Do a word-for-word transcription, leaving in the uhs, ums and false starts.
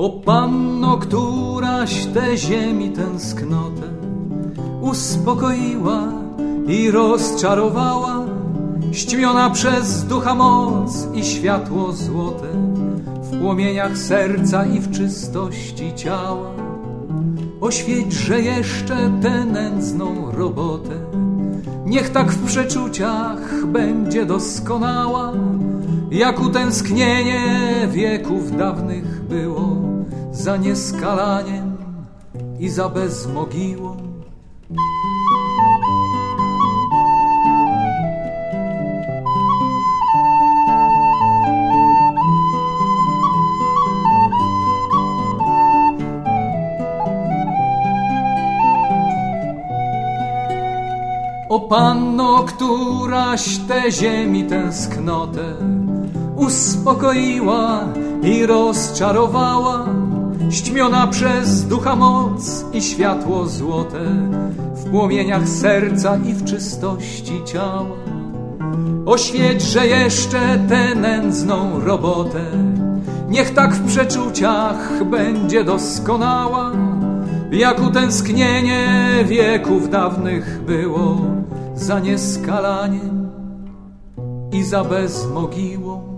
O Panno, któraś tę ziemi tęsknotę uspokoiła i rozczarowała, ścimiona przez ducha moc i światło złote, w płomieniach serca i w czystości ciała. Oświećże jeszcze tę nędzną robotę, niech tak w przeczuciach będzie doskonała, jak utęsknienie wieków dawnych było za nieskalaniem i za bezmogiłą. O Panno, któraś tę ziemi tęsknotę uspokoiła i rozczarowała, ścimiona przez ducha moc i światło złote, w płomieniach serca i w czystości ciała. Oświećże jeszcze tę nędzną robotę, niech tak w przeczuciach będzie doskonała, jak utęsknienie wieków dawnych było za nieskalaniem i za bezmogiłą.